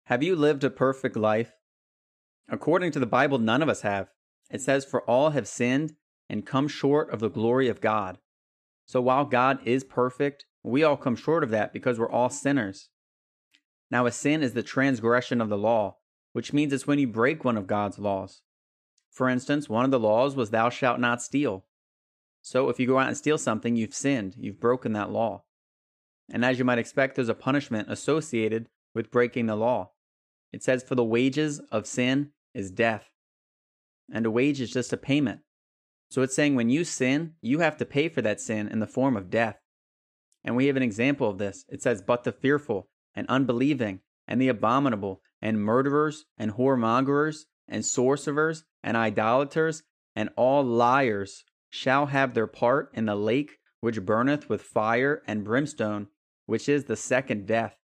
Have you lived a perfect life? According to the Bible, none of us have. It says, "For all have sinned and come short of the glory of God." So while God is perfect, we all come short of that because we're all sinners. Now, a sin is the transgression of the law, which means it's when you break one of God's laws. For instance, one of the laws was thou shalt not steal. So if you go out and steal something, you've sinned. You've broken that law. And as you might expect, there's a punishment associated with breaking the law. It says, "For the wages of sin is death." And a wage is just a payment. So it's saying when you sin, you have to pay for that sin in the form of death. And we have an example of this. It says, "But the fearful and unbelieving and the abominable and murderers and whoremongers and sorcerers and idolaters and all liars shall have their part in the lake which burneth with fire and brimstone, which is the second death."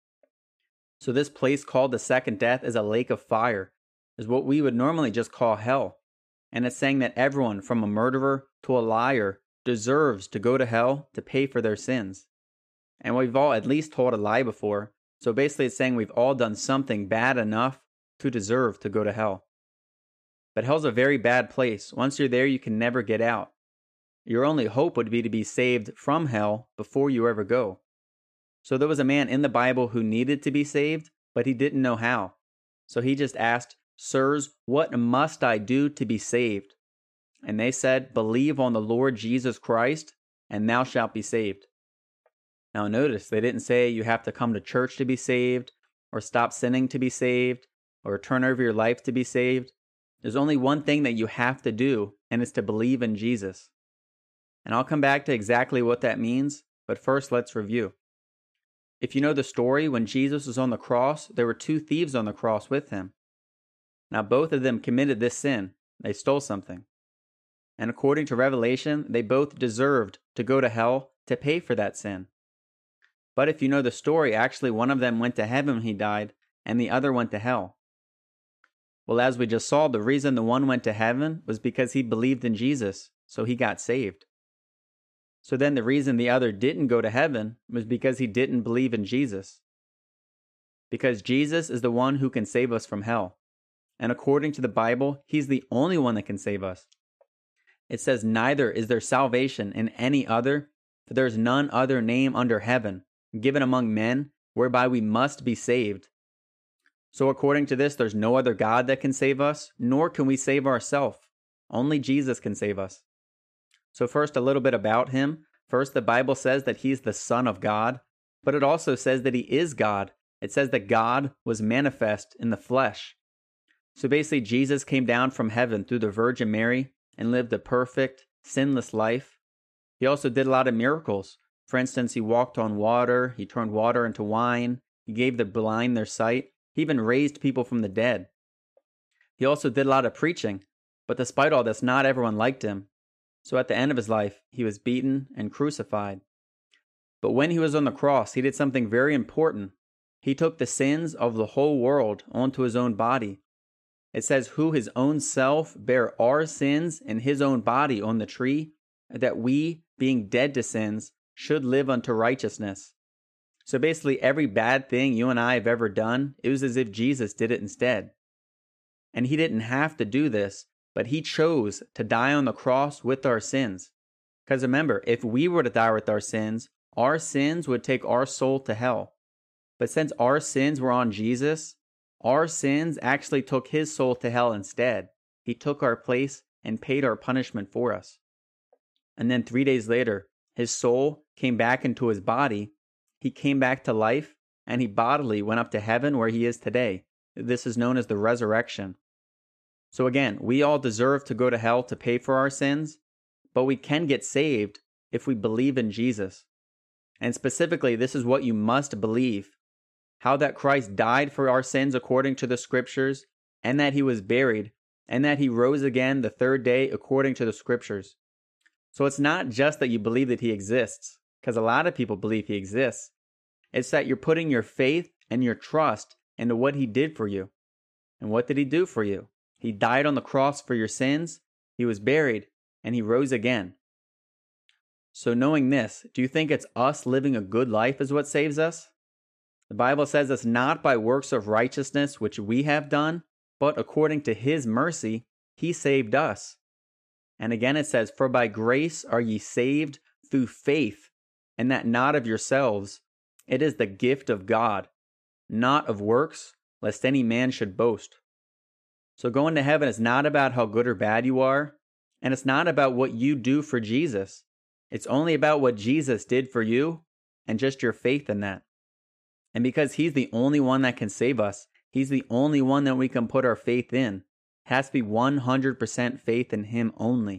So this place called the second death is a lake of fire, is what we would normally just call hell. And it's saying that everyone from a murderer to a liar deserves to go to hell to pay for their sins. And we've all at least told a lie before. So basically it's saying we've all done something bad enough to deserve to go to hell. But hell's a very bad place. Once you're there, you can never get out. Your only hope would be to be saved from hell before you ever go. So there was a man in the Bible who needed to be saved, but he didn't know how. So he just asked, "Sirs, what must I do to be saved?" And they said, "Believe on the Lord Jesus Christ, and thou shalt be saved." Now notice, they didn't say you have to come to church to be saved, or stop sinning to be saved, or turn over your life to be saved. There's only one thing that you have to do, and it's to believe in Jesus. And I'll come back to exactly what that means, but first let's review. If you know the story, when Jesus was on the cross, there were two thieves on the cross with him. Now both of them committed this sin. They stole something. And according to Revelation, they both deserved to go to hell to pay for that sin. But if you know the story, actually one of them went to heaven when he died, and the other went to hell. Well, as we just saw, the reason the one went to heaven was because he believed in Jesus, so he got saved. So then the reason the other didn't go to heaven was because he didn't believe in Jesus. Because Jesus is the one who can save us from hell. And according to the Bible, he's the only one that can save us. It says, "Neither is there salvation in any other, for there is none other name under heaven, given among men, whereby we must be saved." So according to this, there's no other God that can save us, nor can we save ourselves. Only Jesus can save us. So first, a little bit about him. First, the Bible says that he's the Son of God, but it also says that he is God. It says that God was manifest in the flesh. So basically, Jesus came down from heaven through the Virgin Mary and lived a perfect, sinless life. He also did a lot of miracles. For instance, he walked on water, he turned water into wine, he gave the blind their sight, he even raised people from the dead. He also did a lot of preaching, but despite all this, not everyone liked him. So at the end of his life, he was beaten and crucified. But when he was on the cross, he did something very important. He took the sins of the whole world onto his own body. It says, "Who his own self bare our sins in his own body on the tree, that we, being dead to sins, should live unto righteousness." So basically, every bad thing you and I have ever done, it was as if Jesus did it instead. And he didn't have to do this, but he chose to die on the cross with our sins. Because remember, if we were to die with our sins would take our soul to hell. But since our sins were on Jesus, our sins actually took his soul to hell instead. He took our place and paid our punishment for us. And then 3 days later, his soul came back into his body. He came back to life, and he bodily went up to heaven where he is today. This is known as the resurrection. So again, we all deserve to go to hell to pay for our sins, but we can get saved if we believe in Jesus. And specifically, this is what you must believe. How that Christ died for our sins according to the scriptures, and that he was buried, and that he rose again the third day according to the scriptures. So it's not just that you believe that he exists, because a lot of people believe he exists. It's that you're putting your faith and your trust into what he did for you. And what did he do for you? He died on the cross for your sins, he was buried, and he rose again. So knowing this, do you think it's us living a good life is what saves us? The Bible says it's not by works of righteousness which we have done, but according to his mercy, he saved us. And again it says, for by grace are ye saved through faith, and that not of yourselves. It is the gift of God, not of works, lest any man should boast. So going to heaven is not about how good or bad you are, and it's not about what you do for Jesus. It's only about what Jesus did for you and just your faith in that. And because he's the only one that can save us, he's the only one that we can put our faith in. It has to be 100% faith in him only.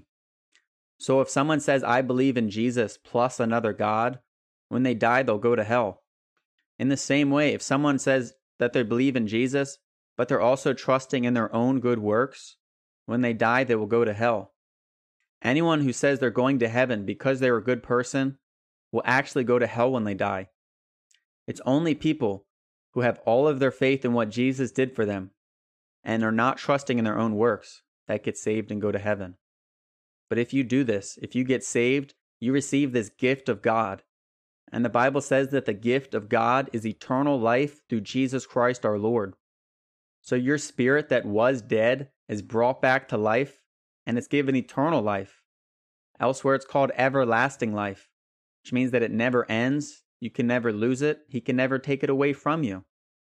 So if someone says, I believe in Jesus plus another God, when they die, they'll go to hell. In the same way, if someone says that they believe in Jesus, but they're also trusting in their own good works, when they die, they will go to hell. Anyone who says they're going to heaven because they're a good person will actually go to hell when they die. It's only people who have all of their faith in what Jesus did for them and are not trusting in their own works that get saved and go to heaven. But if you do this, if you get saved, you receive this gift of God. And the Bible says that the gift of God is eternal life through Jesus Christ our Lord. So your spirit that was dead is brought back to life, and it's given eternal life. Elsewhere it's called everlasting life, which means that it never ends. You can never lose it. He can never take it away from you.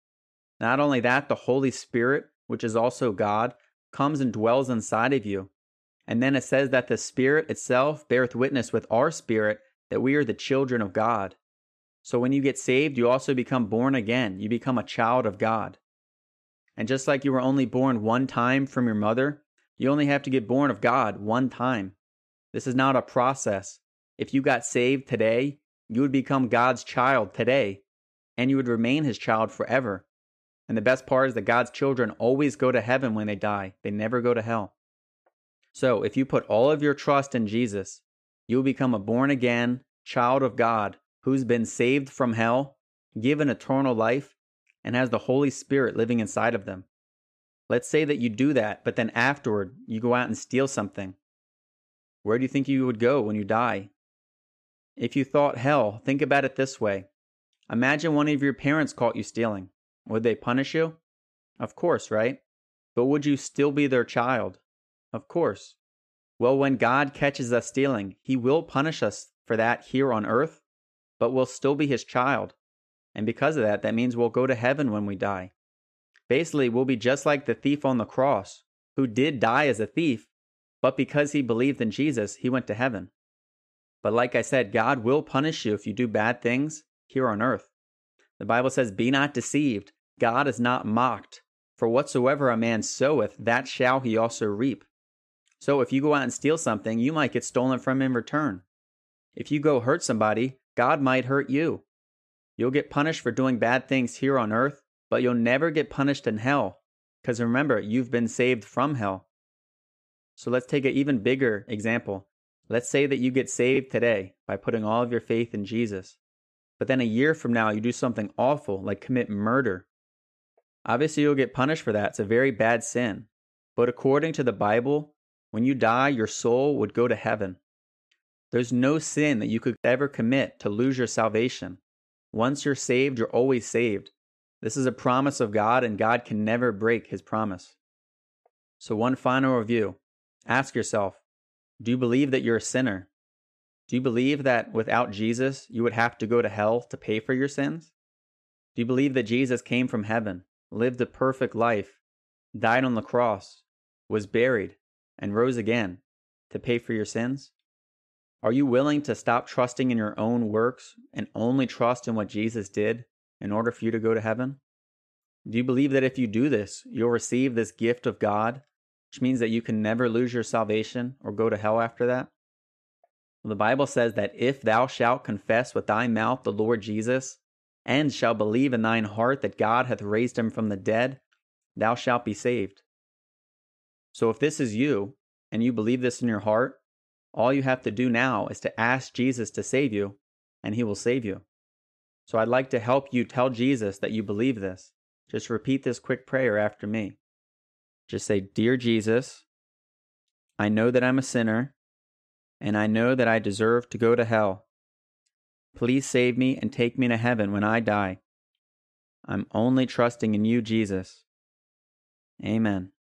Not only that, the Holy Spirit, which is also God, comes and dwells inside of you. And then it says that the Spirit itself beareth witness with our spirit that we are the children of God. So when you get saved, you also become born again. You become a child of God. And just like you were only born one time from your mother, you only have to get born of God one time. This is not a process. If you got saved today, you would become God's child today, and you would remain his child forever. And the best part is that God's children always go to heaven when they die. They never go to hell. So if you put all of your trust in Jesus, you will become a born-again child of God who's been saved from hell, given eternal life, and has the Holy Spirit living inside of them. Let's say that you do that, but then afterward, you go out and steal something. Where do you think you would go when you die? If you thought hell, think about it this way. Imagine one of your parents caught you stealing. Would they punish you? Of course, right? But would you still be their child? Of course. Well, when God catches us stealing, he will punish us for that here on earth, but we'll still be his child. And because of that, that means we'll go to heaven when we die. Basically, we'll be just like the thief on the cross, who did die as a thief, but because he believed in Jesus, he went to heaven. But like I said, God will punish you if you do bad things here on earth. The Bible says, be not deceived. God is not mocked. For whatsoever a man soweth, that shall he also reap. So if you go out and steal something, you might get stolen from in return. If you go hurt somebody, God might hurt you. You'll get punished for doing bad things here on earth, but you'll never get punished in hell. Because remember, you've been saved from hell. So let's take an even bigger example. Let's say that you get saved today by putting all of your faith in Jesus. But then a year from now, you do something awful, like commit murder. Obviously, you'll get punished for that. It's a very bad sin. But according to the Bible, when you die, your soul would go to heaven. There's no sin that you could ever commit to lose your salvation. Once you're saved, you're always saved. This is a promise of God, and God can never break his promise. So one final review. Ask yourself, do you believe that you're a sinner? Do you believe that without Jesus, you would have to go to hell to pay for your sins? Do you believe that Jesus came from heaven, lived a perfect life, died on the cross, was buried, and rose again to pay for your sins? Are you willing to stop trusting in your own works and only trust in what Jesus did in order for you to go to heaven? Do you believe that if you do this, you'll receive this gift of God, which means that you can never lose your salvation or go to hell after that? Well, the Bible says that if thou shalt confess with thy mouth the Lord Jesus, and shalt believe in thine heart that God hath raised him from the dead, thou shalt be saved. So if this is you, and you believe this in your heart, all you have to do now is to ask Jesus to save you, and he will save you. So I'd like to help you tell Jesus that you believe this. Just repeat this quick prayer after me. Just say, Dear Jesus, I know that I'm a sinner, and I know that I deserve to go to hell. Please save me and take me to heaven when I die. I'm only trusting in you, Jesus. Amen.